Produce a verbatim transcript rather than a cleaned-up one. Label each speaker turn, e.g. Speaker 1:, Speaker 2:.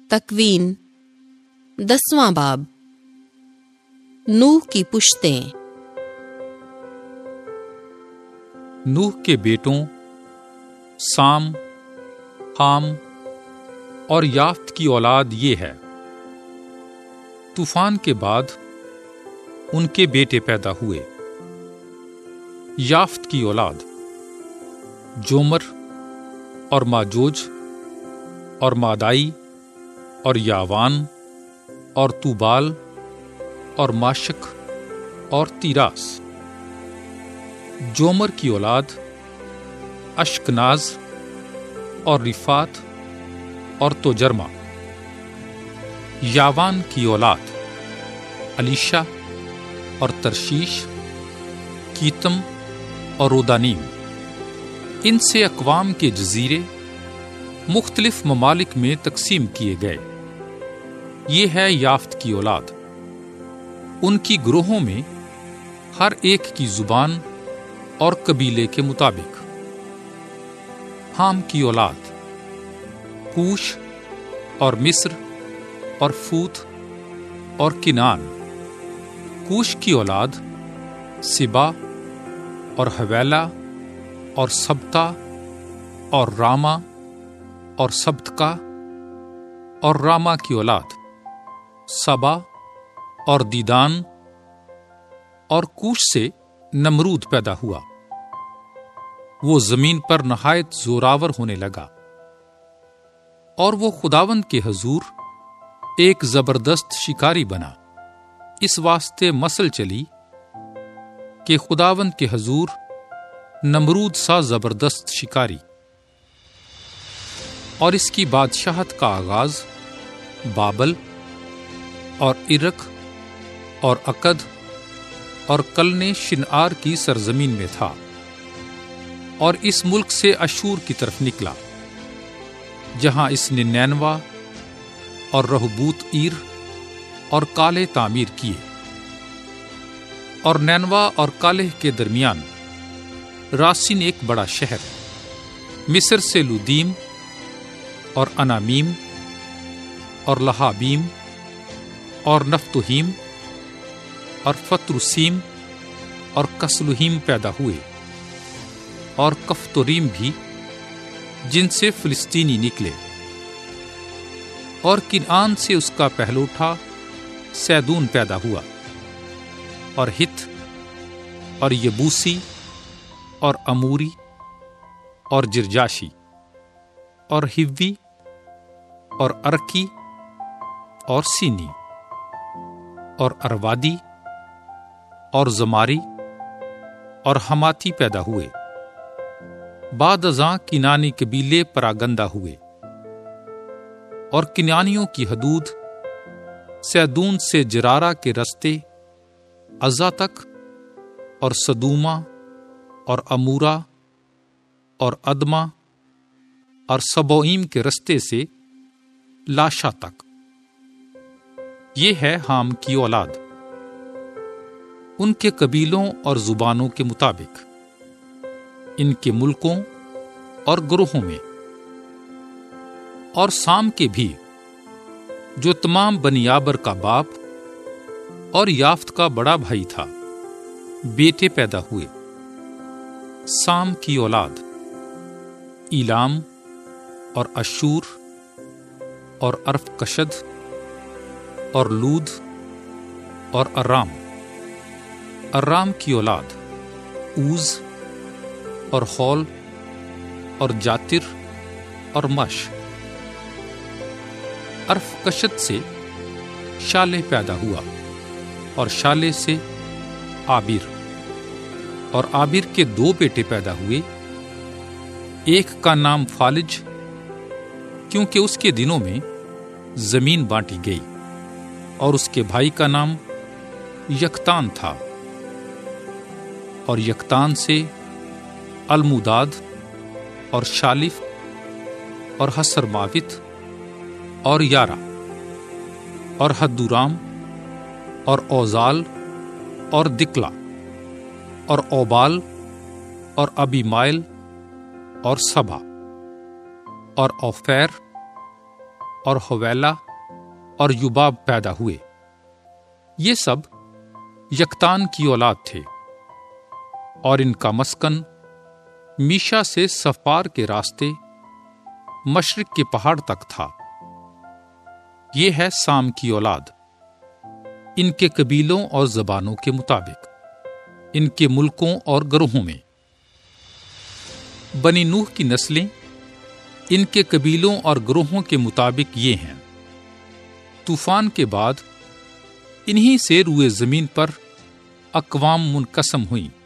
Speaker 1: تکوین دسواں باب۔ نوح کی پشتیں۔
Speaker 2: نوح کے بیٹوں سام، حام اور یافت کی اولاد یہ ہے۔ طوفان کے بعد ان کے بیٹے پیدا ہوئے۔ یافت کی اولاد جومر اور ماجوج اور مادائی اور یاوان اور توبال اور ماشک اور تیراس۔ جومر کی اولاد اشکناز اور رفات اور توجرما۔ یاوان کی اولاد الیشا اور ترشیش، کیتم اور رودانیم۔ ان سے اقوام کے جزیرے مختلف ممالک میں تقسیم کیے گئے۔ یہ ہے یافت کی اولاد۔ ان کی گروہوں میں ہر ایک کی زبان اور قبیلے کے مطابق۔ حام کی اولاد کوش اور مصر اور فوت اور کنعان۔ کوش کی اولاد سبا اور حویلا اور سبتا اور راما اور سبتکا۔ اور راما کی اولاد سبا اور دیدان۔ اور کوش سے نمرود پیدا ہوا۔ وہ زمین پر نہایت زوراور ہونے لگا، اور وہ خداوند کے حضور ایک زبردست شکاری بنا۔ اس واسطے مثل چلی کہ خداوند کے حضور نمرود سا زبردست شکاری۔ اور اس کی بادشاہت کا آغاز بابل اور ارک اور اکد اور کلنے شنعار کی سرزمین میں تھا، اور اس ملک سے اشور کی طرف نکلا، جہاں اس نے نینوا اور رہبوت ایر اور کالے تعمیر کیے۔ اور نینوا اور کالے کے درمیان راسین ایک بڑا شہر، مصر سے لودیم اور انامیم اور لہابیم اور نفتوہیم اور فترسیم اور کسلوہیم پیدا ہوئے، اور کفتوریم بھی، جن سے فلسطینی نکلے۔ اور کنعان سے اس کا پہلوٹھا سیدون پیدا ہوا، اور ہت اور یبوسی اور اموری اور جرجاشی اور ہوی اور ارکی اور سینی اور اروادی اور زماری اور حماتی پیدا ہوئے۔ بعد ازاں کنانی قبیلے پراگندہ ہوئے، اور کنانیوں کی حدود سیدون سے جرارہ کے رستے عزا تک، اور سدوما اور امورا اور ادما اور سبوئیم کے رستے سے لاشا تک۔ یہ ہے حام کی اولاد، ان کے قبیلوں اور زبانوں کے مطابق، ان کے ملکوں اور گروہوں میں۔ اور سام کے بھی، جو تمام بنیابر کا باپ اور یافت کا بڑا بھائی تھا، بیٹے پیدا ہوئے۔ سام کی اولاد ایلام اور اشور اور ارفکشد اور لود اور ارام۔ ارام کی اولاد اوز اور خول اور جاتر اور مش۔ ارفکشد سے شالح پیدا ہوا، اور شالح سے آبر۔ اور آبر کے دو بیٹے پیدا ہوئے، ایک کا نام فالج، کیونکہ اس کے دنوں میں زمین بانٹی گئی، اور اس کے بھائی کا نام یکتان تھا۔ اور یکتان سے الموداد اور شالف اور حسر ماوت اور یارا اور حدورام اور اوزال اور دکلا اور اوبال اور ابی مائل اور سبا اور اوفیر اور حویلہ اور یباب پیدا ہوئے۔ یہ سب یکتان کی اولاد تھے، اور ان کا مسکن میشا سے صفار کے راستے مشرق کے پہاڑ تک تھا۔ یہ ہے سام کی اولاد، ان کے قبیلوں اور زبانوں کے مطابق، ان کے ملکوں اور گروہوں میں۔ بنی نوح کی نسلیں ان کے قبیلوں اور گروہوں کے مطابق یہ ہیں۔ طوفان کے بعد انہی سے روئے زمین پر اقوام منقسم ہوئیں۔